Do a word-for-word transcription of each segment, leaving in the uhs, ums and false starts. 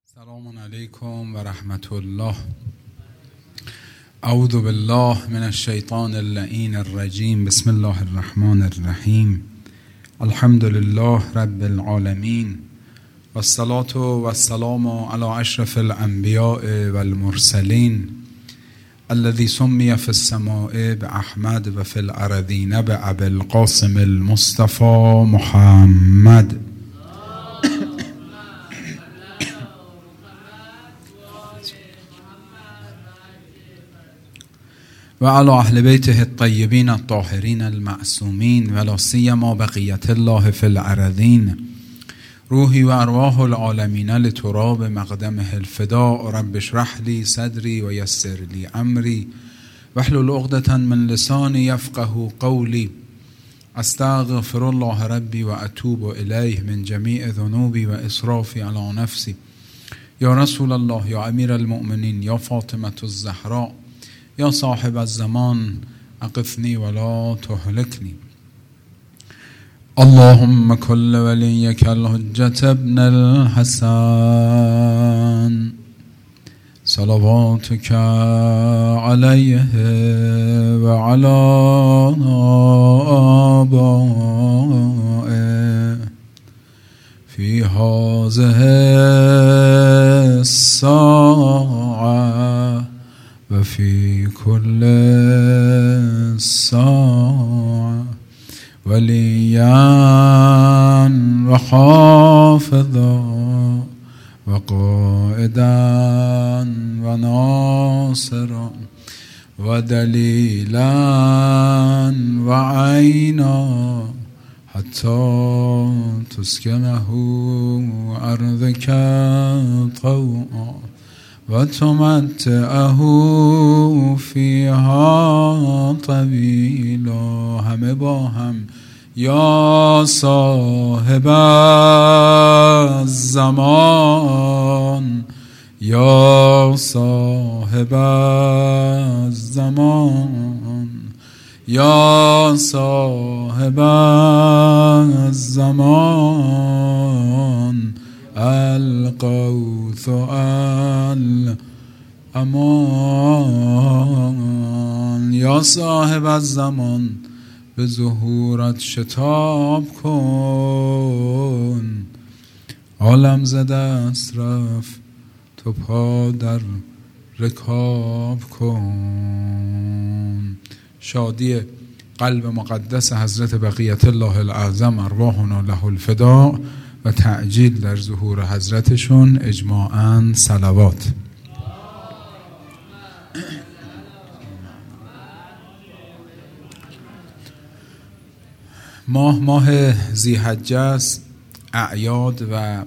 سلام علیکم و رحمت الله. اعوذ بالله من الشیطان اللعین الرجیم. بسم الله الرحمن الرحیم. الحمد لله رب العالمین و الصلاة و السلام علی اشرف الانبیاء و المرسلین الذي سمي في السماء بأحمد و فی الارضین بأبي القاسم المصطفى محمد. و علی اهل بیته الطیبین الطاهرین المعصومین و لا سیما بقیة الله فی الارضین. روحی و ارواح العالمین لتراب مقدمه الفداء. رب اشرح لی صدری و یسر لی امری واحلل عقدة من لسانی یفقه قولی. استغفر الله ربی و اتوب الیه من جمیع ذنوبی و اسرافی علی نفسی. یا رسول الله، یا امیر المؤمنین، یا فاطمة الزهراء، یا صاحب الزمان اقفنی ولا تهلکنی. اللهم كل وليك الحجة ابن الحسن صلواتك عليه وعلى آبائه في هذه الساعة وفي كل ساعة وليا وحافظا وقائدا وناصرا ودليلا وعينا حتى تسكنه أرضك طوعا وتمتعه فيها طويلا. همه با هم یا صاحب الزمان، یا صاحب الزمان، یا صاحب الزمان القوث الامان. یا صاحب الزمان به ظهورت شتاب کن. عالم زده است رفت تو پا در رکاب کن. شادی قلب مقدس حضرت بقیت الله الاعظم ارواحنا له الفداء و تعجیل در ظهور حضرتشون اجماعاً صلوات. ماه ماه ذی‌حجه است. اعیاد و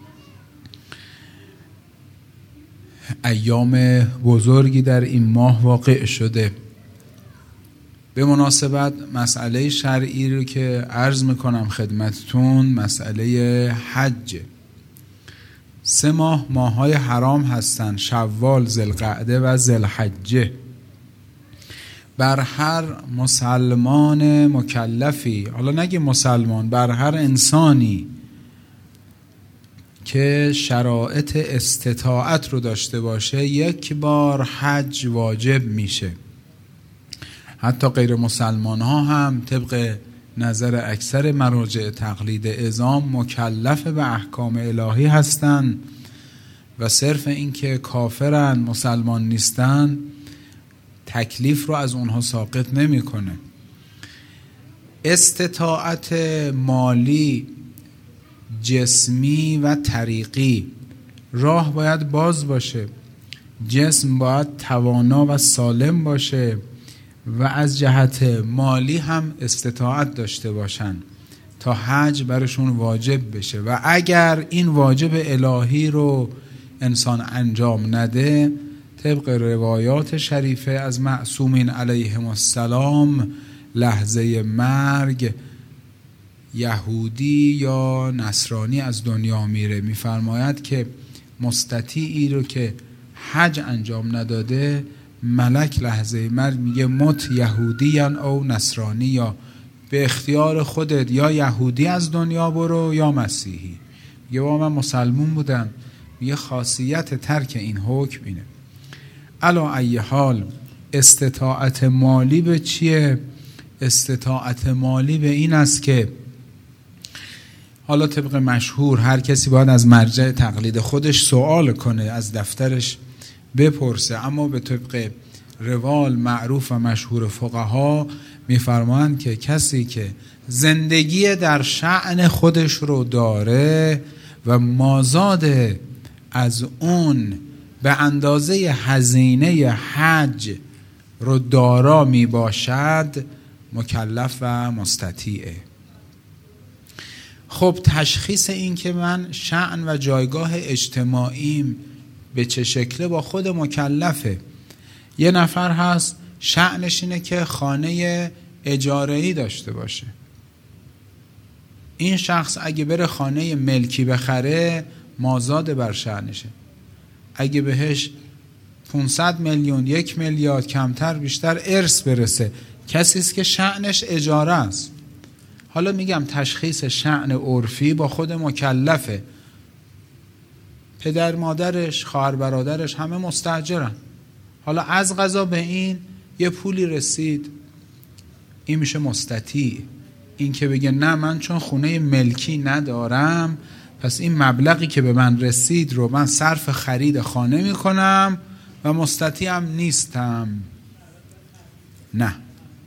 ایام بزرگی در این ماه واقع شده. به مناسبت مسئله شرعی رو که عرض میکنم خدمتتون مسئله حج. سه ماه ماه‌های حرام هستن: شوال، ذوالقعده و ذوالحجه. بر هر مسلمان مکلفی، حالا نگی مسلمان، بر هر انسانی که شرایط استطاعت رو داشته باشه یک بار حج واجب میشه. حتی غیر مسلمان ها هم طبق نظر اکثر مراجع تقلید عظام مکلف به احکام الهی هستند و صرف این که کافرن، مسلمان نیستن، تکلیف رو از اونها ساقط نمیکنه. استطاعت مالی، جسمی و طریقی، راه باید باز باشه، جسم باید توانا و سالم باشه و از جهت مالی هم استطاعت داشته باشن تا حج برشون واجب بشه. و اگر این واجب الهی رو انسان انجام نده، طبق روایات شریفه از معصومین علیهم السلام، لحظه مرگ یهودی یا نصرانی از دنیا میره. میفرماید که مستطیعی رو که حج انجام نداده، ملک لحظه مرگ میگه مت یهودیان او نصرانی، یا به اختیار خودت یا یهودی از دنیا برو یا مسیحی. میگه با من مسلمون بودم، میگه خاصیت ترک این حکم اینه. علا ای حال استطاعت مالی به چیه؟ استطاعت مالی به این است که حالا طبق مشهور هر کسی باید از مرجع تقلید خودش سوال کنه، از دفترش بپرسه، اما به طبق روال معروف و مشهور فقها میفرمایند که کسی که زندگی در شأن خودش رو داره و مازاد از اون به اندازه هزینه حج رو دارا می باشد مکلف و مستطیعه. خب تشخیص این که من شأن و جایگاه اجتماعیم به چه شکله با خود مکلفه. یه نفر هست شأنش اینه که خانه اجاره‌ای داشته باشه. این شخص اگه بره خانه ملکی بخره مازاد بر شأنشه. اگه بهش پانصد میلیون، یک میلیارد، کمتر بیشتر ارث برسه، کسی است که شأنش اجاره است. حالا میگم تشخیص شأن عرفی با خود مکلفه. پدر مادرش، خواهر برادرش همه مستاجرن. حالا از قضا به این یه پولی رسید، این میشه مستطیع. این که بگه نه من چون خونه ملکی ندارم پس این مبلغی که به من رسید رو من صرف خرید خانه میکنم و مستطیعم نیستم. نه،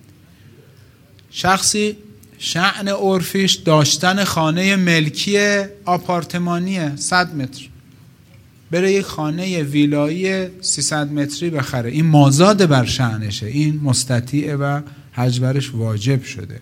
شخصی شأن عرفیش داشتن خانه ملکی آپارتمانیه صد متر، بره یک خانه ویلایی سیصد متری بخره، این مازاد بر شأنشه، این مستطیعه و حج برش واجب شده.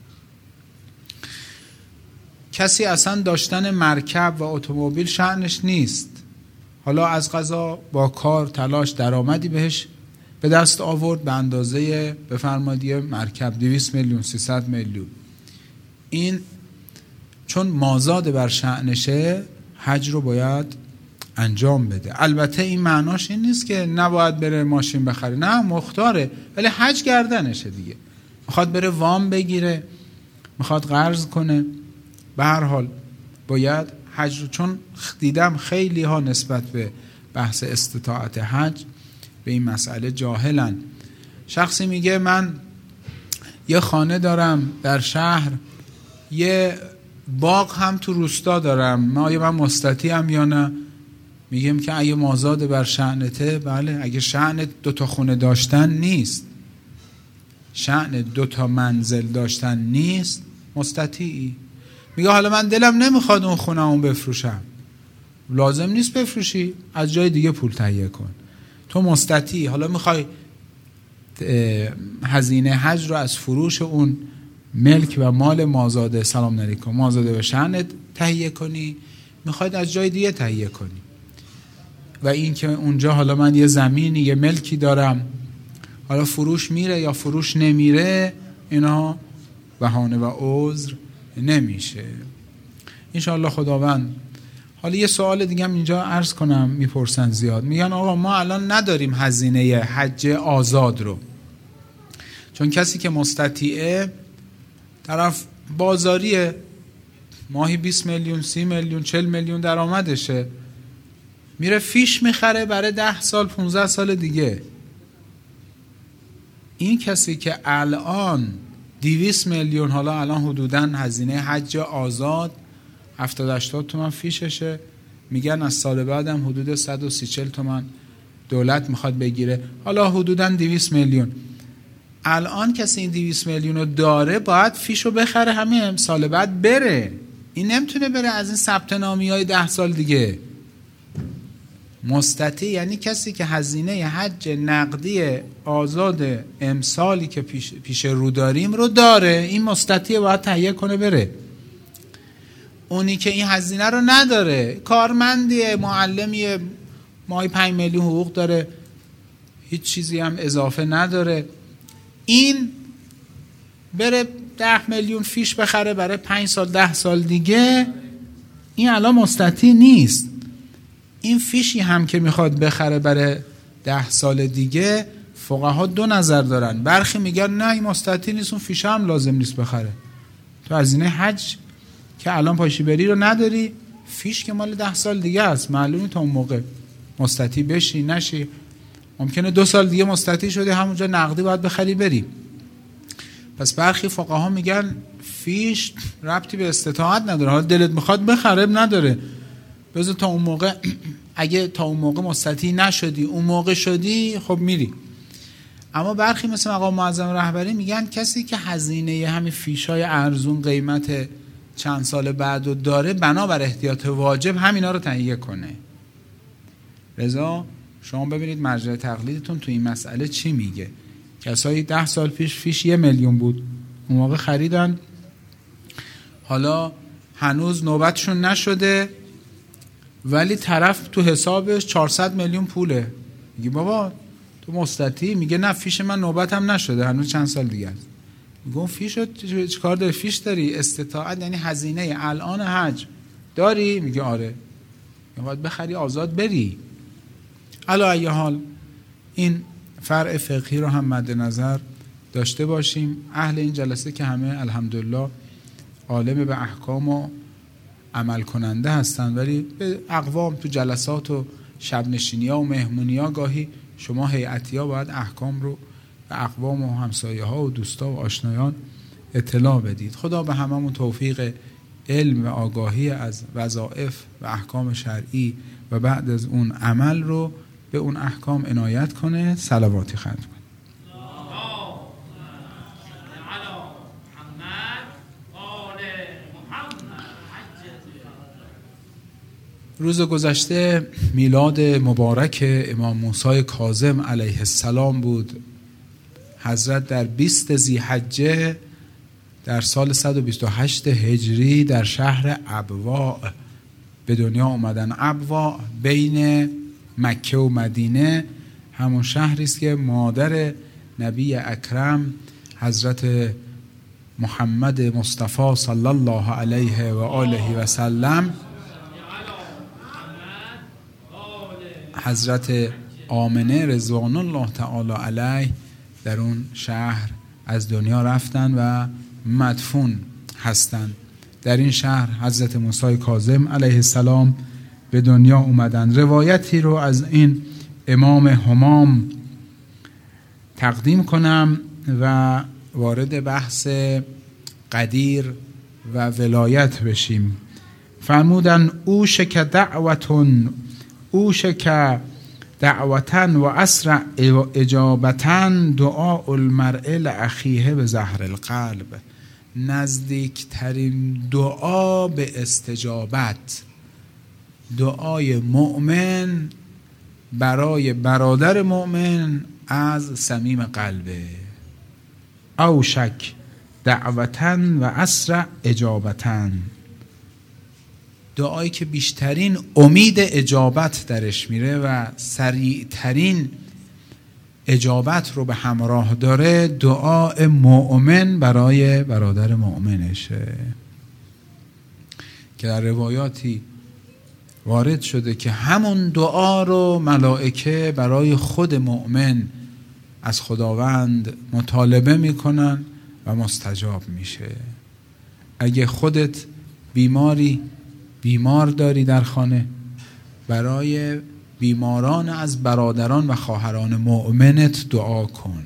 کسی اصلا داشتن مرکب و اتومبیل شأنش نیست، حالا از قضا با کار تلاش درآمدی بهش به دست آورد به اندازه بفرمایید مرکب دویست میلیون، سیصد میلیون، این چون مازاد بر شأنشه حج رو باید انجام بده. البته این معناش این نیست که نباید بره ماشین بخره، نه مختاره، ولی حج گردنشه دیگه. میخواد بره وام بگیره، میخواد قرض کنه، به هر حال باید حج رو، چون دیدم خیلی ها نسبت به بحث استطاعت حج به این مسئله جاهلن. شخصی میگه من یه خانه دارم در شهر، یه باغ هم تو روستا دارم، ما آیا من مستطیعم یا نه؟ میگم که اگه مازاد بر شأنته، بله. اگه شأن دوتا خونه داشتن نیست، شأن دوتا منزل داشتن نیست، مستطیعی. میگه حالا من دلم نمیخواد اون خونه اون بفروشم، لازم نیست بفروشی، از جای دیگه پول تهیه کن، تو مستطیعی. حالا میخوای هزینه حج رو از فروش اون ملک و مال مازاد، سلام علیکم، مازاد به شأنت تهیه کنی، میخواید از جای دیگه تهیه کنی. و این که اونجا حالا من یه زمینی، یه ملکی دارم، حالا فروش میره یا فروش نمیره، اینا بهانه و عذر نمیشه. انشاءالله خداوند. حالا یه سوال دیگه هم اینجا عرض کنم، میپرسن زیاد، میگن آقا ما الان نداریم هزینه حج آزاد رو، چون کسی که مستطیعه طرف بازاریه، ماهی بیست میلیون، سی میلیون، چل میلیون درآمدشه، میره فیش میخره برای ده سال، پونزده سال دیگه. این کسی که الان دویست میلیون، حالا الان حدوداً هزینه حج آزاد هفتاد هشتاد تومن فیششه، میگن از سال بعدم حدود صد و سی چل تومن دولت میخواد بگیره، حالا حدوداً دویست میلیون. الان کسی این دویست میلیون رو داره، باید فیشو بخره همین سال بعد بره، این نمیتونه بره از این ثبت نامی های ده سال دیگه. مستطیع یعنی کسی که هزینه حج نقدی آزاد امسالی که پیش, پیش رو داریم رو داره، این مستطیع باید تهیه کنه بره. اونی که این هزینه رو نداره، کارمندیه، معلمیه، ماهی پنج میلیون حقوق داره، هیچ چیزی هم اضافه نداره، این بره ده میلیون فیش بخره برای پنج سال ده سال دیگه، این الان مستطیع نیست. این فیشی هم که میخواد بخره برای ده سال دیگه، فقها دو نظر دارن. برخی میگن نه این مستطیع نیست، اون فیش هم لازم نیست بخره، تو هزینه حج که الان پاشی بری رو نداری، فیش که مال ده سال دیگه است، معلومه تا اون موقع مستطیع بشی نشی، ممکنه دو سال دیگه مستطیع شدی همونجا نقدی باید بخری بری. پس برخی فقها میگن فیش ربطی به استطاعت نداره، حالا دلت میخواد بخرب نداره، بذار تا اون موقع اگه تا اون موقع مستطیع نشدی اون موقع شدی خب میری. اما برخی مثل مقام معظم رهبری میگن کسی که هزینه همین فیشای ارزون قیمت چند سال بعدو داره بنابر احتیاط واجب همینا رو تهیه کنه. رضا شما ببینید مرجع تقلیدتون تو این مسئله چی میگه. کسایی ده سال پیش فیش یه میلیون بود اون موقع خریدن، حالا هنوز نوبتشون نشده ولی طرف تو حسابش چهارصد میلیون پوله. میگه بابا تو مستطیع؟ میگه نه فیش من نوبتم نشده هنوز چند سال دیگه است. میگم فیش رو چیکار داری؟ فیش داری استطاعت یعنی هزینه الان حج داری؟ میگه آره. باید بخری آزاد بری. علی ای حال این فرع فقهی رو هم مد نظر داشته باشیم. اهل این جلسه که همه الحمدلله عالم به احکام و عمل کننده هستن، ولی به اقوام تو جلسات و شب نشینی ها و مهمونی ها گاهی شما هیئتی ها باید احکام رو به اقوام و همسایه ها و دوستا و آشنایان اطلاع بدید. خدا به هممون توفیق علم و آگاهی از وظایف و احکام شرعی و بعد از اون عمل رو به اون احکام عنایت کنه. صلواتی ختم کنه. روز گذشته میلاد مبارک امام موسی کاظم علیه السلام بود. حضرت در بیست ذی‌حجه در سال صد و بیست و هشت هجری در شهر ابواء به دنیا اومدن. ابواء بین مکه و مدینه همون شهری است که مادر نبی اکرم حضرت محمد مصطفی صلی الله علیه و آله و سلم حضرت آمنه رضوان الله تعالی علیه در اون شهر از دنیا رفتن و مدفون هستند. در این شهر حضرت موسی کاظم علیه السلام به دنیا اومدن. روایتی رو از این امام همام تقدیم کنم و وارد بحث قدیر و ولایت بشیم. فرمودن اوشک دعوتن اوشک دعوتن و اسرع اجابتن دعاء المرء لاخیه به زهر القلب. نزدیکترین دعا به استجابت دعای مؤمن برای برادر مؤمن از صمیم قلبه. اوشک دعوتن و اسرع اجابتن، دعایی که بیشترین امید اجابت درش میره و سریعترین اجابت رو به همراه داره دعای مؤمن برای برادر مؤمنشه، که در روایاتی وارد شده که همون دعا رو ملائکه برای خود مؤمن از خداوند مطالبه میکنن و مستجاب میشه. اگه خودت بیماری بیمار داری در خانه، برای بیماران از برادران و خواهران مؤمنت دعا کن،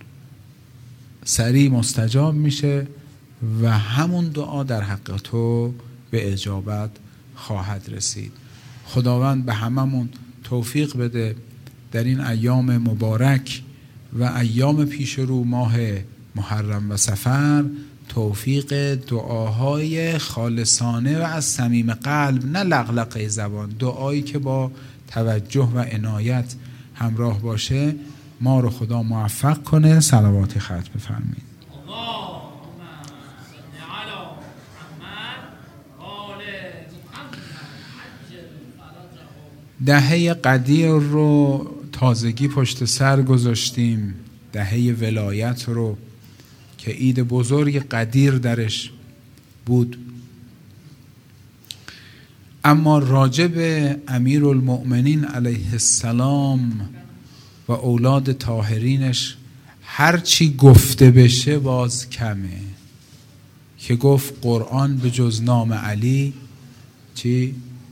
سریع مستجاب میشه و همون دعا در حق تو به اجابت خواهد رسید. خداوند به هممون توفیق بده در این ایام مبارک و ایام پیش رو ماه محرم و صفر توفیق دعاهای خالصانه و از صمیم قلب، نه لغلقه زبان، دعایی که با توجه و عنایت همراه باشه ما رو خدا موفق کنه. صلواتی ختم بفرمایید. دهه قدیر رو تازگی پشت سر گذاشتیم، دهه ولایت رو که عید بزرگ قدیر درش بود. اما راجب امیرالمؤمنین علیه السلام و اولاد طاهرینش هرچی گفته بشه باز کمه، که گفت قرآن به جز نام علی چی؟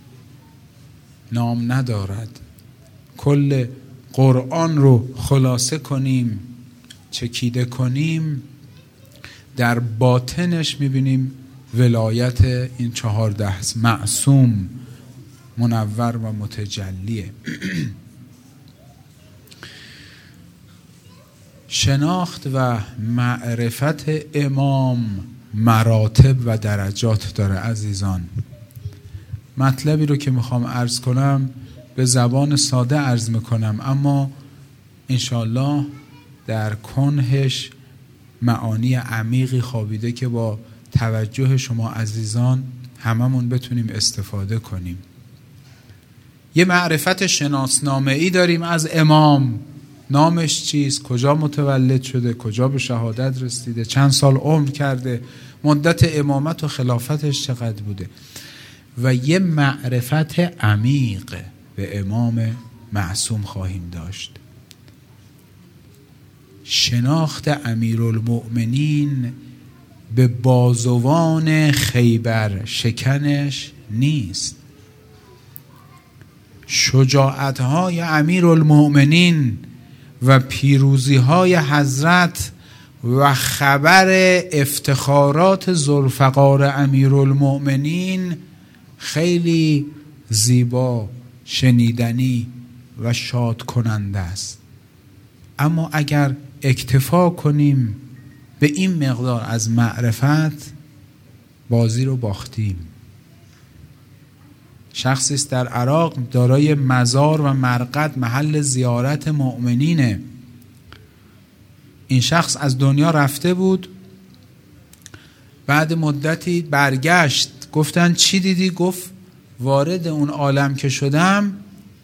نام ندارد. کل قرآن رو خلاصه کنیم، چکیده کنیم، در باطنش میبینیم ولایت این چهارده معصوم منور و متجلیه. شناخت و معرفت امام مراتب و درجات داره عزیزان. مطلبی رو که میخوام عرض کنم به زبان ساده عرض میکنم، اما انشالله در کنهش معانی عمیقی خوابیده که با توجه شما عزیزان هممون بتونیم استفاده کنیم. یه معرفت شناسنامه‌ای داریم از امام. نامش چیست؟ کجا متولد شده؟ کجا به شهادت رسیده؟ چند سال عمر کرده؟ مدت امامت و خلافتش چقدر بوده؟ و یه معرفت عمیق به امام معصوم خواهیم داشت. شناخت امیرالمؤمنین به بازوان خیبر شکنش نیست. شجاعت‌های امیرالمؤمنین و پیروزی‌های حضرت و خبر افتخارات ذوالفقار امیرالمؤمنین خیلی زیبا، شنیدنی و شاد کننده است. اما اگر اکتفا کنیم به این مقدار از معرفت، بازی رو باختیم. شخصی است در عراق دارای مزار و مرقد، محل زیارت مؤمنینه. این شخص از دنیا رفته بود، بعد مدتی برگشت. گفتن چی دیدی؟ گفت وارد اون عالم که شدم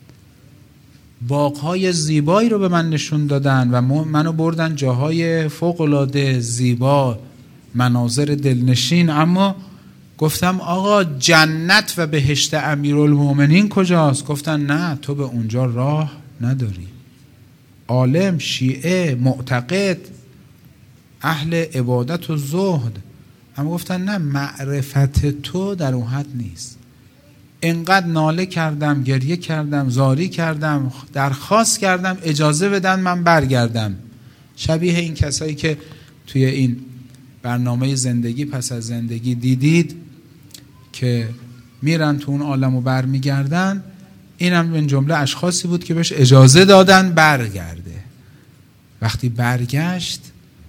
باغ‌های زیبایی رو به من نشون دادن و منو بردن جاهای فوق‌العاده زیبا، مناظر دلنشین. اما گفتم آقا جنت و بهشت امیرالمؤمنین کجاست؟ گفتن نه، تو به اونجا راه نداری. عالم، شیعه، معتقد، اهل عبادت و زهد. اما گفتن نه، معرفت تو در اون حد نیست. انقدر ناله کردم، گریه کردم، زاری کردم، درخواست کردم اجازه بدن من برگردم. شبیه این کسایی که توی این برنامه زندگی پس از زندگی دیدید که میرن تو اون عالم و برمیگردن. اینم من جمله اشخاصی بود که بهش اجازه دادن برگرده. وقتی برگشت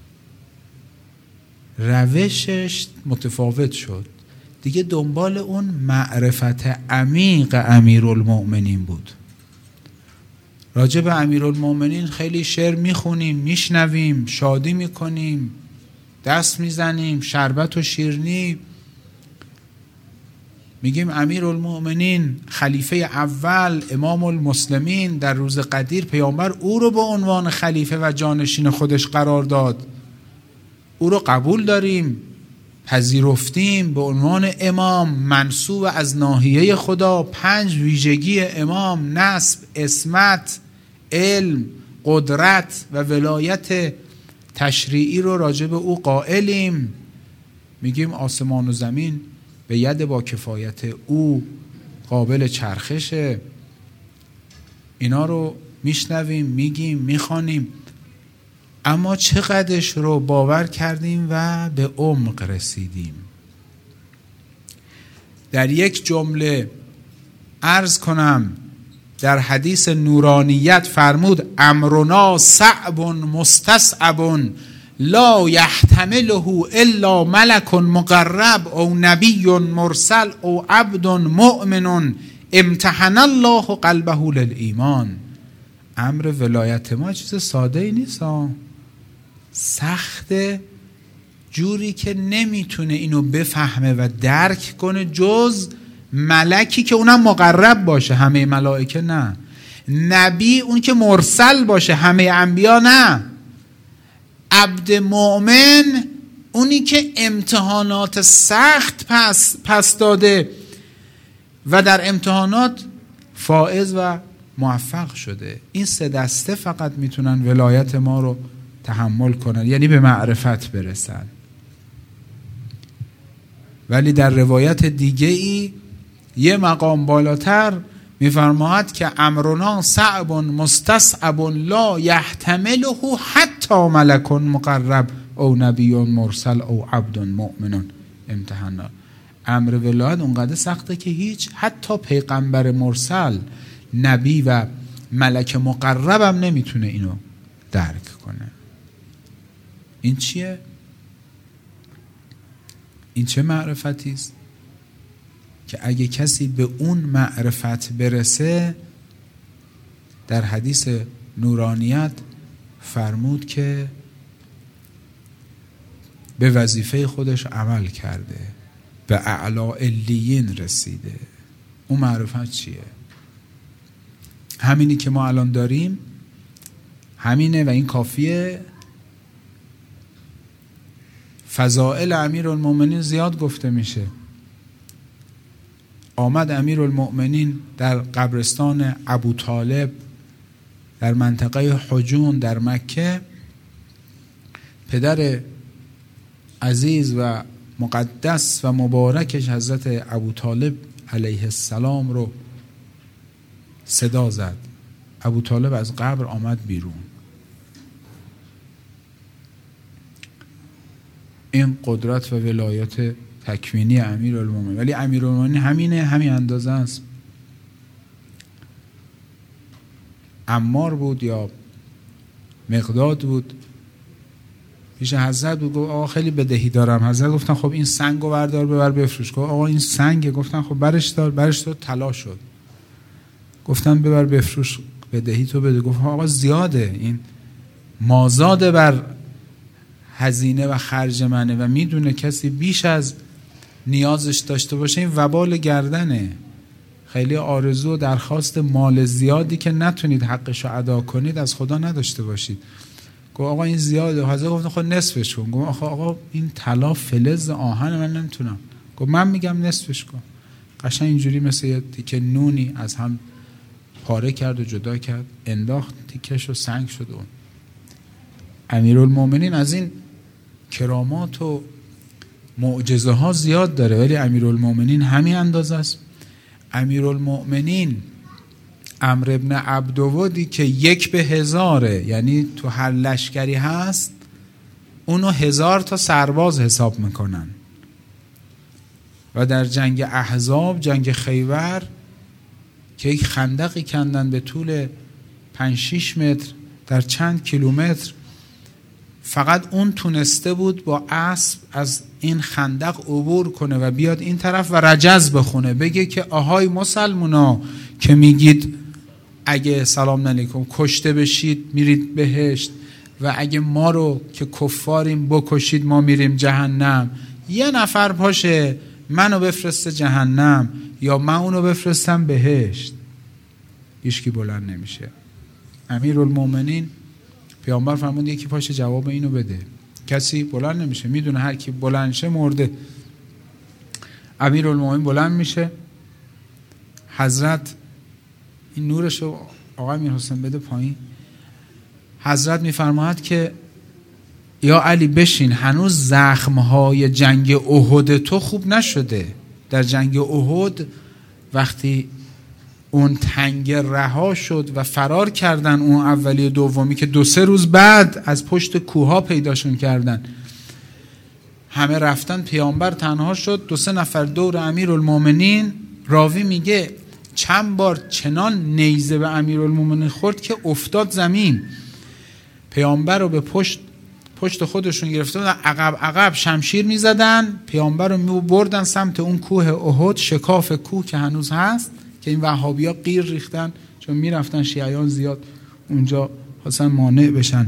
روشش متفاوت شد. دیگه دنبال اون معرفت عمیق امیرالمؤمنین بود. راجع به امیرالمؤمنین خیلی شعر میخونیم، میشنویم، شادی میکنیم، دست میزنیم، شربت و شیرنی. میگیم امیرالمؤمنین خلیفه اول، امام المسلمین، در روز قدیر پیامبر او رو به عنوان خلیفه و جانشین خودش قرار داد. او رو قبول داریم، پذیرفتیم به عنوان امام منصوب از ناحیه خدا. پنج ویژگی امام: نسب، عصمت، علم، قدرت و ولایت تشریعی رو راجع به او قائلیم. میگیم آسمان و زمین به ید با کفایت او قابل چرخشه. اینا رو میشنویم، میگیم، میخوانیم، اما چقدرش رو باور کردیم و به عمق رسیدیم؟ در یک جمله عرض کنم، در حدیث نورانیت فرمود امرنا صعب مستصعب لا یحتمله الا ملک مقرب او نبی مرسل او عبد مؤمن امتحن الله قلبه للایمان. امر ولایت ما چیز ساده ای نیست، سخته، جوری که نمیتونه اینو بفهمه و درک کنه جز ملکی که اونم مقرب باشه، همه ملائکه نه. نبی اون که مرسل باشه، همه انبیا نه. عبد مؤمن اونی که امتحانات سخت پس, پس داده و در امتحانات فائز و موفق شده. این سه دسته فقط میتونن ولایت ما رو تحمل کنن، یعنی به معرفت برسن. ولی در روایت دیگه ای یه مقام بالاتر میفرماید که امرنا صعب مستصعب لا یحتمله حتی ملک مقرب او نبی مرسل او عبد مؤمن امتحانا. امر ولایت اونقدر سخته که هیچ حتی پیغمبر مرسل، نبی و ملک مقرب هم نمیتونه اینو درک کنه. این چیه؟ این چه معرفتی است که اگه کسی به اون معرفت برسه، در حدیث نورانیت فرمود که به وظیفه خودش عمل کرده، به اعلی علیین رسیده. اون معرفت چیه؟ همینی که ما الان داریم، همینه و این کافیه. فضائل امیرالمؤمنین زیاد گفته میشه. آمد امیرالمؤمنین در قبرستان ابوطالب در منطقه حجون در مکه، پدر عزیز و مقدس و مبارکش حضرت ابوطالب علیه السلام رو صدا زد. ابوطالب از قبر آمد بیرون. این قدرت و ولایت تکوینی امیرالمومنین. ولی امیرالمومنین همینه، همین اندازه است. عمار بود یا مقداد بود، پیش حضرت بود، گفت آقا خیلی بدهی دارم. حضرت گفتن خب این سنگو بردار ببر بفروش. گفت آقا این سنگه. گفتن خب برش دار. برش دار، طلا شد. گفتن ببر بفروش، بدهی تو بده. گفت آقا زیاده، این مازاده بر هزینه و خرج منه و میدونه کسی بیش از نیازش داشته باشه این وبال گردنه. خیلی آرزو و درخواست مال زیادی که نتونید حقش رو ادا کنید از خدا نداشته باشید. گفت آقا این زیاده. حضرت گفت خب نصفش کن. گفت آقا آقا این طلا فلز آهن من نمیتونم. گفت من میگم نصفش کن. قشنگ اینجوری مثل یه تیکه نونی از هم پاره کرد و جدا کرد، انداخت تیکش و سنگ شد. اون امیرالمومنین از این کرامات و معجزه ها زیاد داره، ولی امیرالمومنین همین اندازه است. امیرالمومنین عمرو بن عبدودی که یک به هزاره، یعنی تو هر لشکری هست اونو هزار تا سرباز حساب میکنن و در جنگ احزاب، جنگ خیبر که یک خندقی کندن به طول پنج شیش متر در چند کیلومتر، فقط اون تونسته بود با اسب از این خندق عبور کنه و بیاد این طرف و رجز بخونه، بگه که آهای مسلمونا که میگید اگه سلام علیکم کشته بشید میرید بهشت و اگه ما رو که کفاریم بکشید ما میریم جهنم، یه نفر پاشه منو بفرسته جهنم یا من اونو بفرستم بهشت. هیچکی بلند نمیشه. امیرالمومنین پیامبر فرمود یکی پاشه جواب اینو بده. کسی بلند نمیشه، میدونه هر کی بلند شه مرده. امیرالمومنین بلند میشه. حضرت این نورشو آقا امیر حسین بده پایین. حضرت میفرماید که یا علی بشین، هنوز زخمهای جنگ احد تو خوب نشده. در جنگ احد وقتی اون تنگ رها شد و فرار کردن اون اولی و دومی که دو سه روز بعد از پشت کوها پیداشون کردن، همه رفتن، پیامبر تنها شد. دو سه نفر دور امیرالمومنین. راوی میگه چند بار چنان نیزه به امیرالمومنین خورد که افتاد زمین. پیامبر رو به پشت پشت خودشون گرفته بودن، عقب عقب شمشیر میزدن، پیامبر رو میبردن سمت اون کوه احد، شکاف کوه که هنوز هست که این وهابیا غیر ریختن چون میرفتن شیعیان زیاد اونجا خواستن مانع بشن.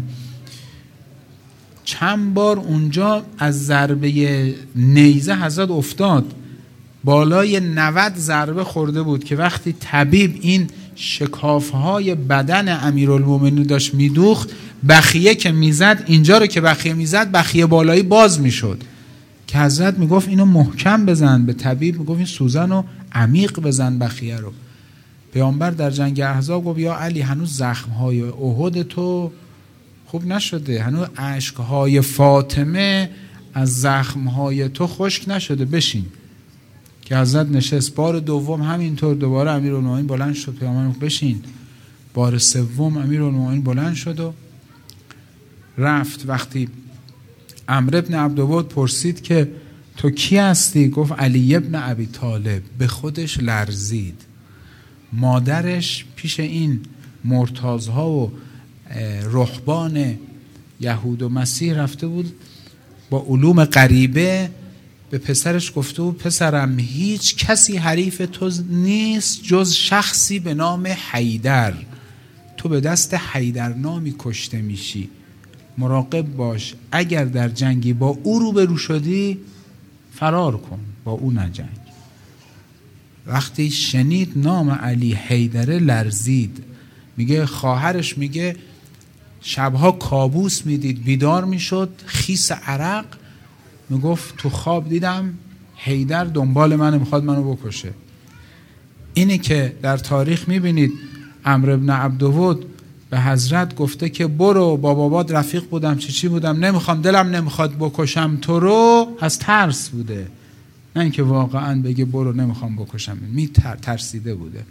چند بار اونجا از ضربه نیزه حضرت افتاد، بالای نود ضربه خورده بود که وقتی طبیب این شکافهای بدن امیرالمومنین داشت میدوخت، بخیه که میزد اینجا رو که بخیه میزد بخیه بالایی باز میشد که حضرت میگفت اینو محکم بزن. به طبیب میگفت این سوزن رو عمیق بزن بخیه رو. پیامبر در جنگ احزاب گفت یا علی هنوز زخمهای احد تو خوب نشده، هنوز اشکهای فاطمه از زخمهای تو خشک نشده، بشین. که حضرت نشست. بار دوم همینطور دوباره امیرالمومنین بلند شد، پیامبر گفت بشین. بار سوم امیرالمومنین بلند شد و رفت. وقتی عمرو بن عبدود پرسید که تو کی هستی؟ گفت علی ابن ابی طالب. به خودش لرزید. مادرش پیش این مرتاضها و رهبان یهود و مسیح رفته بود، با علوم غریبه به پسرش گفته بود پسرم هیچ کسی حریف تو نیست جز شخصی به نام حیدر. تو به دست حیدر نامی کشته میشی، مراقب باش، اگر در جنگی با او روبرو شدی فرار کن، با او نجنگ. وقتی شنید نام علی حیدره لرزید. میگه خواهرش میگه شبها کابوس میدید، بیدار میشد خیس عرق، میگفت تو خواب دیدم حیدر دنبال منه، میخواد منو بکشه. اینی که در تاریخ میبینید عمرو بن عبدود به حضرت گفته که برو، با بابات رفیق بودم، چی چی بودم، نمیخوام، دلم نمیخواد بکشم تو رو، از ترس بوده، نه اینکه واقعا بگه برو نمیخوام بکشم، می تر، ترسیده بوده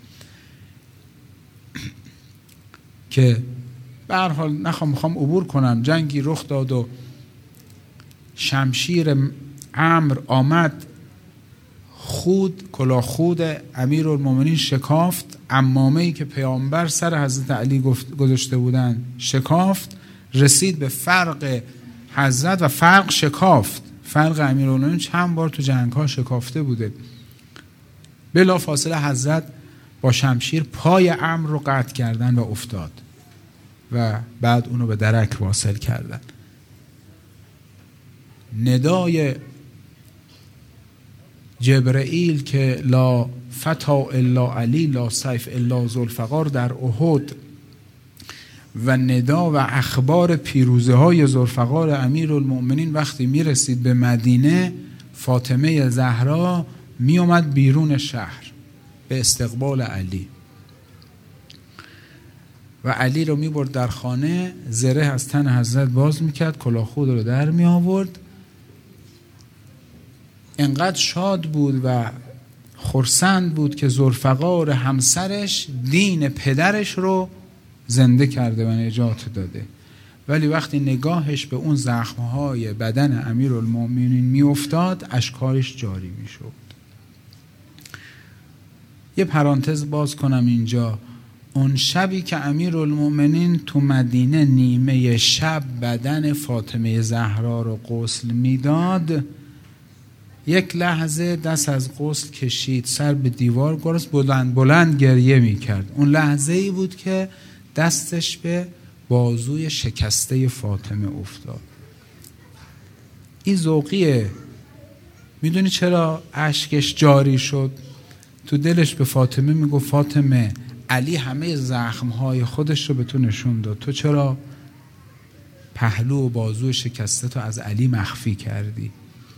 که به هر حال نخوام میخوام عبور کنم. جنگی رخ داد و شمشیر عمرو آمد، خود کلاه خود امیرالمومنین شکافت، عمامه‌ای که پیامبر سر حضرت علی گفت گذاشته بودن شکافت، رسید به فرق حضرت و فرق شکافت. فرق امیرالمومنین چند بار تو جنگ‌ها شکافته بوده. بلا فاصله حضرت با شمشیر پای عمرو رو قطع کردن و افتاد و بعد اونو به درک واصل کردن. ندای جبرئیل که لا فتا الا علی لا سیف الا ذوالفقار در احد و ندا و اخبار پیروزه های ذوالفقار امیرالمؤمنین وقتی می رسید به مدینه، فاطمه زهرا می اومد بیرون شهر به استقبال علی و علی رو می برد در خانه، زره از تن حضرت باز می کرد، کلاه خود رو در می آورد. انقدر شاد بود و خرسند بود که ذوالفقار همسرش دین پدرش رو زنده کرده و نجات داده، ولی وقتی نگاهش به اون زخمهای بدن امیرالمومنین می افتاد اشکارش جاری می شد. یه پرانتز باز کنم اینجا، اون شبی که امیرالمومنین تو مدینه نیمه شب بدن فاطمه زهرا رو غسل میداد، یک لحظه دست از غسل کشید، سر به دیوار گرست، بلند بلند گریه میکرد. اون لحظه ای بود که دستش به بازوی شکسته فاطمه افتاد. این ذوقیه. میدونی چرا اشکش جاری شد؟ تو دلش به فاطمه میگفت فاطمه، علی همه زخمهای خودش رو به تو نشون داد، تو چرا پهلو و بازو شکسته تو از علی مخفی کردی؟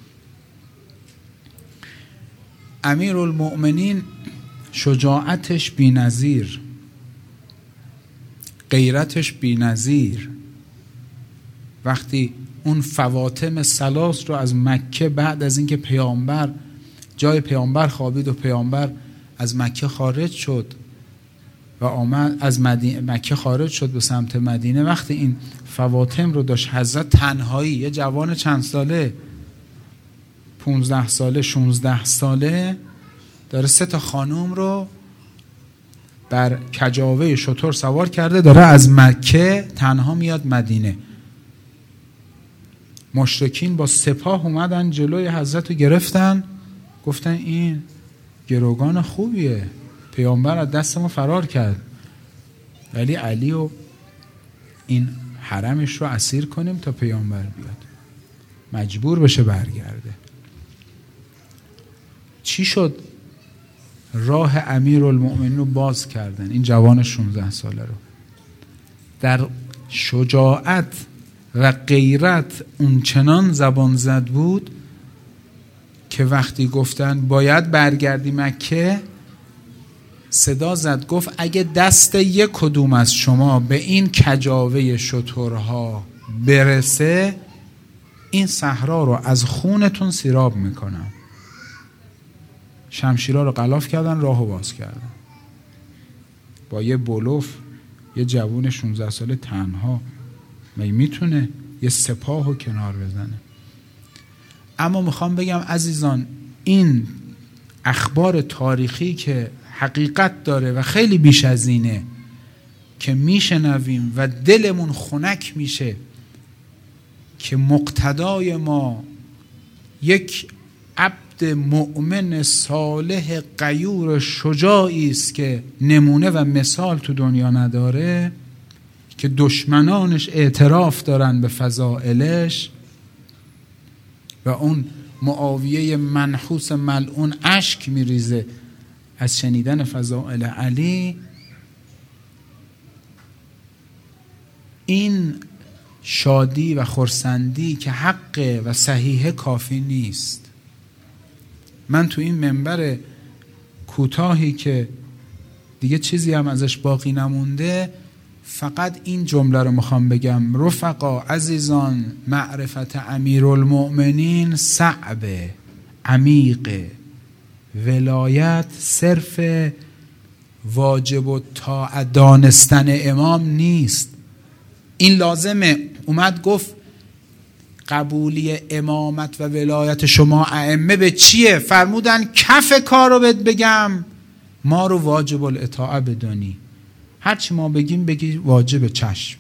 امیرالمؤمنین شجاعتش بی‌نظیر، غیرتش بی‌نظیر. وقتی اون فواطم ثلاث رو از مکه بعد از اینکه پیامبر جای پیامبر خوابید و پیامبر از مکه خارج شد و آمد از مدینه مکه خارج شد به سمت مدینه، وقتی این فواطم رو داشت حضرت تنهایی، یه جوان چند ساله، پونزده ساله شونزده ساله، داره سه تا خانوم رو بر کجاوه شتر سوار کرده، داره از مکه تنها میاد مدینه. مشرکین با سپاه اومدن جلوی حضرت رو گرفتن، گفتن این گروگان خوبیه، پیامبر از دست ما فرار کرد، ولی علی و این حرمش رو اسیر کنیم تا پیامبر بیاد، مجبور بشه برگرده. چی شد؟ راه امیرالمؤمنین رو باز کردن، این جوان شانزده ساله رو. در شجاعت و غیرت اون چنان زبان زد بود که وقتی گفتن باید برگردی مکه، صدا زد گفت اگه دست یک کدوم از شما به این کجاوه شترها برسه، این صحرا رو از خونتون سیراب میکنم. شمشیرها رو غلاف کردن، راهو باز کردن. با یه بلوف یه جوون شانزده ساله تنها می میتونه یه سپاهو کنار بزنه؟ اما میخوام بگم عزیزان، این اخبار تاریخی که حقیقت داره و خیلی بیش از اینه که میشنویم و دلمون خنک میشه که مقتدای ما یک عبد مؤمن صالح غیور شجاعی است که نمونه و مثال تو دنیا نداره، که دشمنانش اعتراف دارن به فضائلش و اون معاویه منحوس ملعون اشک میریزه از شنیدن فضائل علی. این شادی و خرسندی که حق و صحیح کافی نیست. من تو این منبر کوتاهی که دیگه چیزی هم ازش باقی نمونده فقط این جمله رو میخوام بگم: رفقا عزیزان، معرفت امیرالمؤمنین صعبه، عمیقه. ولایت صرف واجب و طاعت دانستن امام نیست. این لازمه. اومد گفت قبولی امامت و ولایت شما ائمه به چیه؟ فرمودن کف کار رو بهت بگم، ما رو واجب الاطاعه بدونی. هرچی ما بگیم بگی واجب، چشم.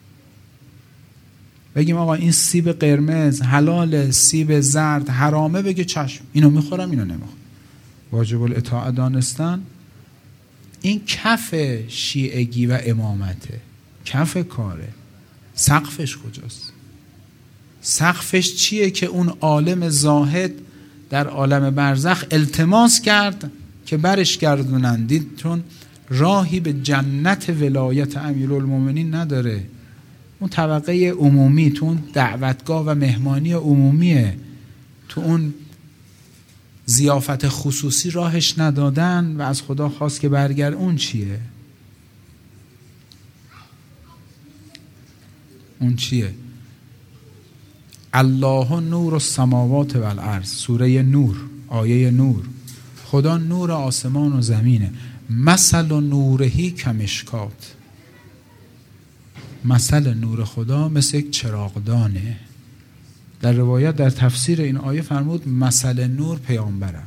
بگیم آقا این سیب قرمز حلاله، سیب زرد حرامه، بگی چشم، اینو میخورم اینو نمیخورم. واجب الاطاعه دانستن این کف شیعگی و امامته، کف کاره. سقفش کجاست؟ سقفش چیه که اون عالم زاهد در عالم برزخ التماس کرد که برش گردونن؟ دید چون راهی به جنت ولایت امیرالمومنین نداره. اون طبقه عمومی، تو اون دعوتگاه و مهمانی عمومیه، تو اون ضیافت خصوصی راهش ندادن و از خدا خواست که برگرد. اون چیه؟ اون چیه؟ الله نور السماوات و الارض، سوره نور، آیه نور. خدا نور آسمان و زمینه. مثل نورهی کمشکات، مثل نور خدا مثل یک چراغدانه. در روایت در تفسیر این آیه فرمود مثل نور پیامبرن.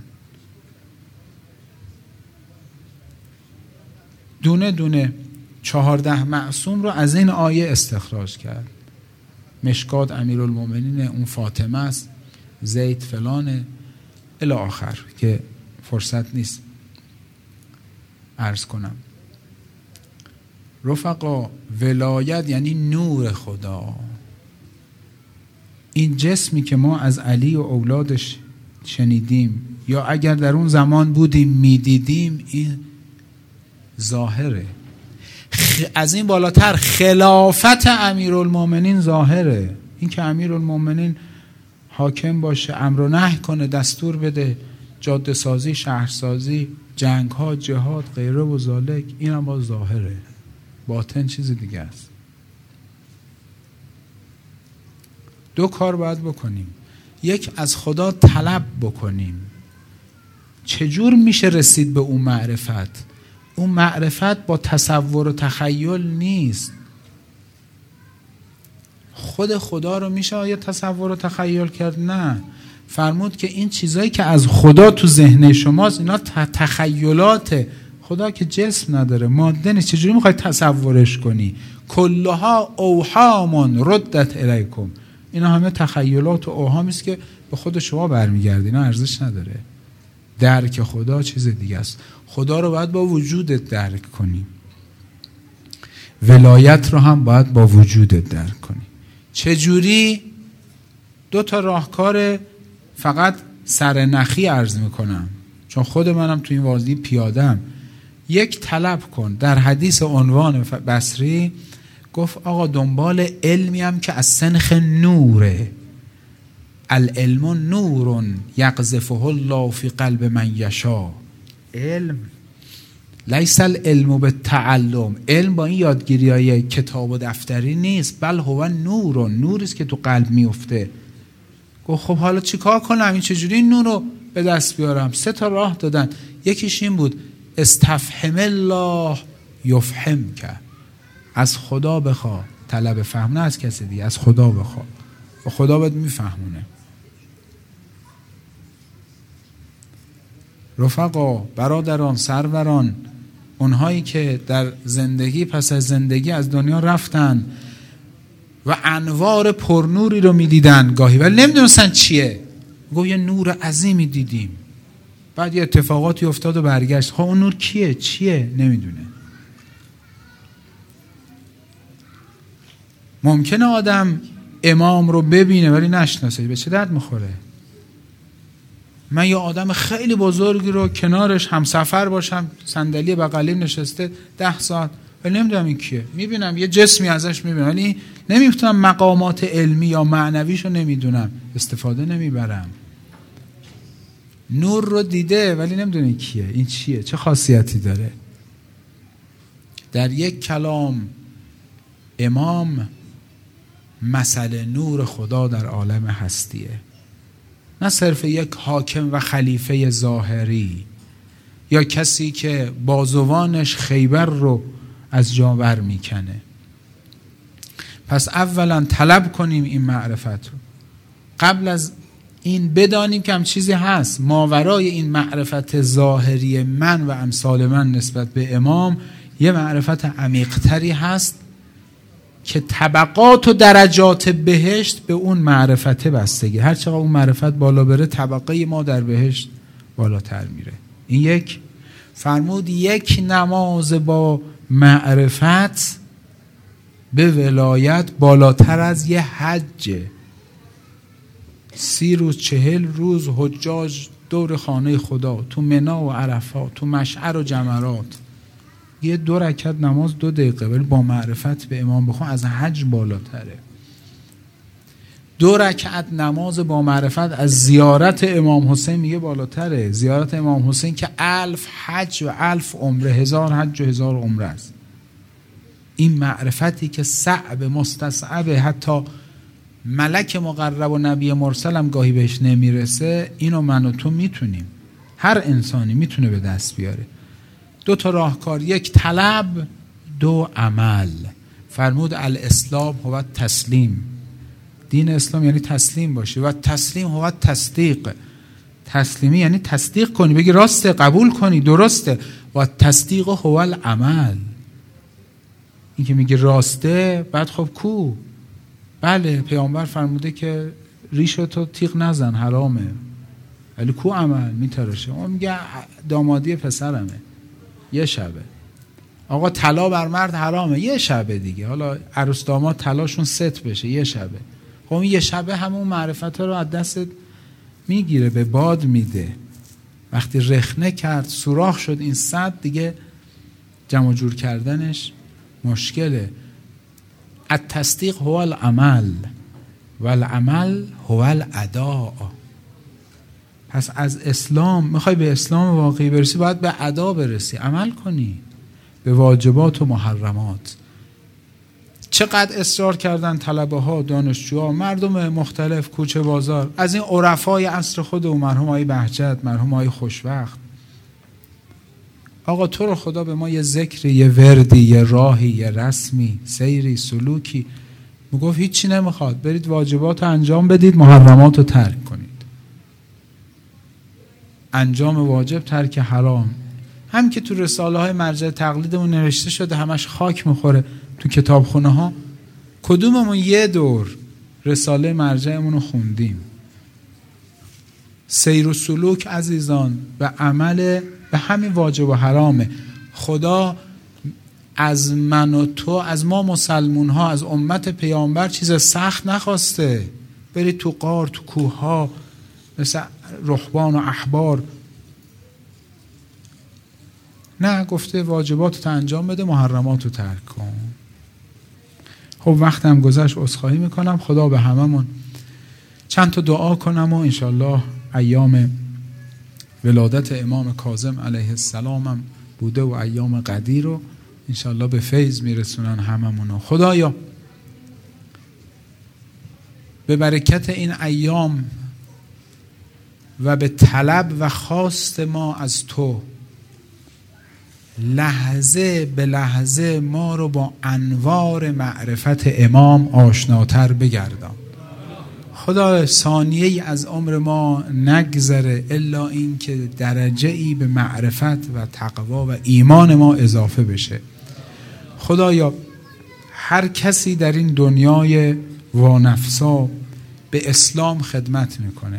دونه دونه چهارده معصوم رو از این آیه استخراج کرد. مشکات امیرالمومنین، اون فاطمه است، زید فلانه الی آخر که فرصت نیست عرض کنم. رفقا ولایت یعنی نور خدا. این جسمی که ما از علی و اولادش شنیدیم یا اگر در اون زمان بودیم میدیدیم، این ظاهره. از این بالاتر خلافت امیرالمومنین ظاهره. این که امیرالمومنین حاکم باشه، امر و نهی کنه، دستور بده، جاده سازی، شهرسازی، جنگ ها، جهاد، غیره و ذالک، این هم با ظاهره. باطن چیز دیگه است. دو کار باید بکنیم. یک، از خدا طلب بکنیم. چجور میشه رسید به اون معرفت؟ اون معرفت با تصور و تخیل نیست. خود خدا رو میشه آیا تصور و تخیل کرد؟ نه. فرمود که این چیزایی که از خدا تو ذهن شماست اینا تخیلاته. خدا که جسم نداره، ماده نیست، چجوری میخوای تصورش کنی؟ کلها اوهام ردت الیکم. اینا همه تخیلات و اوهامی است که به خود شما برمیگرده، اینا ارزش نداره. درک خدا چیز دیگه است. خدا رو باید با وجودت درک کنی. ولایت رو هم باید با وجودت درک کنی. چجوری؟ دو تا راهکار فقط سرنخی عرض میکنم چون خود منم تو این وادی پیادم. یک، طلب کن. در حدیث عنوان بصری گفت آقا دنبال علمی هم که از سنخ نوره. العلم نور یقذفه الله فی قلب من یشاء. علم لیس العلم بالتعلم. علم با این یادگیریای کتاب و دفتری نیست، بل هو نور، نوری است که تو قلب میفته. گفت خب حالا چیکار کنم؟ این چجوری این نور رو به دست بیارم. سه تا راه دادن. یکیش این بود استفهم الله یفهم که، از خدا بخوا طلب فهم، نه از کسی دیگه، از خدا بخوا و خدا بهت میفهمونه. رفقا، برادران، سروران، اونهایی که در زندگی پس از زندگی از دنیا رفتن و انوار پرنوری رو میدیدن گاهی ولی نمیدونستن چیه، گفت یه نور عظیمی دیدیم، بعد یه اتفاقاتی افتاد و برگشت. خب اون نور کیه؟ چیه؟ نمیدونه. ممکنه آدم امام رو ببینه ولی نشناسه، به چه درد میخوره؟ من یه آدم خیلی بزرگی رو کنارش همسفر باشم، صندلی بغلیم نشسته ده ساعت ولی نمیدونم این کیه. میبینم یه جسمی ازش میبینم ولی نمیتونم مقامات علمی یا معنویشو نمیدونم، استفاده نمیبرم. نور رو دیده ولی نمیدونه کیه، این چیه، چه خاصیتی داره. در یک کلام امام مثل نور خدا در عالم هستیه، نه صرف یک حاکم و خلیفه ظاهری یا کسی که بازوانش خیبر رو از جا ور میکنه. پس اولا طلب کنیم این معرفت رو، قبل از این بدانیم که هم چیزی هست ماورای این معرفت ظاهری من و امثال من نسبت به امام، یه معرفت عمیق‌تری هست که طبقات و درجات بهشت به اون معرفت بستگی. هر چقدر اون معرفت بالا بره طبقه ما در بهشت بالاتر میره. این یک فرمود یک نماز با معرفت به ولایت بالاتر از یه حجه. سی روز چهل روز حجاج دور خانه خدا تو منا و عرفات تو مشعر و جمرات، یه دو رکعت نماز دو دقیقه ولی با معرفت به امام بخون از حج بالاتره. دو رکعت نماز با معرفت از زیارت امام حسین میگه بالاتره. زیارت امام حسین که الف حج و الف عمره، هزار حج و هزار عمره است. این معرفتی که صعب مستصعبه، حتی ملک مقرب و نبی مرسل هم گاهی بهش نمیرسه، اینو من و تو میتونیم، هر انسانی میتونه به دست بیاره. دو تا راهکار، یک طلب، دو عمل. فرمود الاسلام هو تسلیم، دین اسلام یعنی تسلیم باشی، و تسلیم هو تصدیق، تسلیمی یعنی تصدیق کنی، بگی راسته، قبول کنی درسته، و تصدیق هو العمل. این که میگی راسته بعد خب کو؟ بله پیامبر فرموده که ریشتو تیغ نزن حرامه، ولی کو عمل؟ میترشه. اون میگه دامادی پسرمه یه شبه. آقا طلا بر مرد حرامه یه شبه دیگه، حالا عروس داماد طلاشون ست بشه یه شبه. خب این یه شبه همون معرفت رو از دست میگیره، به باد میده. وقتی رخنه کرد سوراخ شد این سد، دیگه جمع جور کردنش مشکله. التصدیق هو العمل و العمل هو الاداء. پس از اسلام میخوای به اسلام واقعی برسی، باید به ادا برسی، عمل کنی به واجبات و محرمات. چقدر اصرار کردن طلبه ها، دانشجوها، مردم مختلف، کوچه بازار، از این عرفای عصر خود و مرحوم آقای بهجت، مرحوم آقای خوشوقت، آقا تو رو خدا به ما یه ذکری، یه وردی، یه راهی، یه رسمی، سیری، سلوکی. میگفت هیچی نمیخواد، برید واجبات رو انجام بدید، محرمات رو ترک کنید. انجام واجب، ترک حرام. هم که تو رساله های مرجع تقلیدمون نوشته شده، همش خاک میخوره تو کتابخونه ها. کدوممون یه دور رساله مرجعمون رو خوندیم؟ سیر و سلوک عزیزان به عمل به همین واجب و حرامه. خدا از من و تو، از ما مسلمون ها، از امت پیامبر چیز سخت نخواسته. برید تو غار، تو کوه ها، مثل رهبان و احبار. نه، گفته واجبات رو انجام بده، محرمات رو ترک کن. خب وقتم گذشت، عذرخواهی میکنم. خدا به هممون چند تا دعا کنم و انشالله ایام ولادت امام کاظم علیه السلام هم بوده و ایام قدیر رو انشالله به فیض میرسونن هممونو. خدایا به برکت این ایام و به طلب و خواست ما از تو لحظه به لحظه ما رو با انوار معرفت امام آشناتر بگردان. خدا ثانیه ای از عمر ما نگذره الا این که درجه ای به معرفت و تقوا و ایمان ما اضافه بشه. خدایا هر کسی در این دنیای وانفسا به اسلام خدمت میکنه،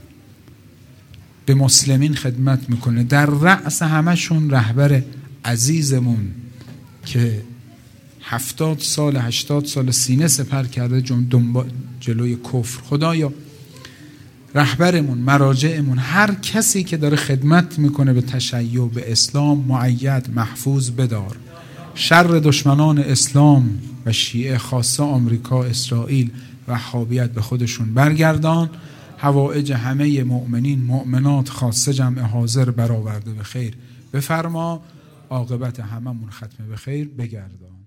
به مسلمین خدمت میکنه، در رأس همشون رهبر عزیزمون که هفتاد سال هشتاد سال سینه سپر کرده جلوی کفر، خدایا رهبرمون، مراجعمون، هر کسی که داره خدمت میکنه به تشیع به اسلام مؤید محفوظ بدار. شر دشمنان اسلام و شیعه خاصه آمریکا، اسرائیل، وهابیت به خودشون برگردان. حوائج همه مؤمنین مؤمنات خاصه جمع حاضر برآورده به خیر بفرما. عاقبت هممون ختم به خیر بگردان.